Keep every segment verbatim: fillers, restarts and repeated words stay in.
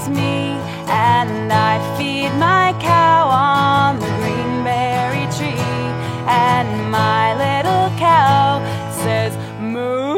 loves me, and I feed my cow on the greenberry tree, and my little cow says moo,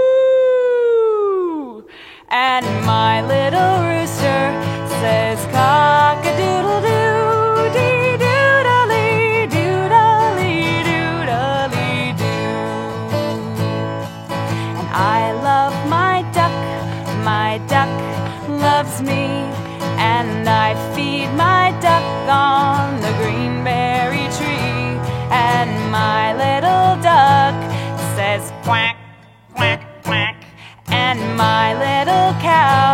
and my little rooster says cock-a-doodle-doo, dee-doodle-dee, doodle-dee, doodle-dee, doo. And I love my duck, my duck loves me, and I feed my duck on the greenberry tree, and my little duck says quack, quack, quack, and my little cow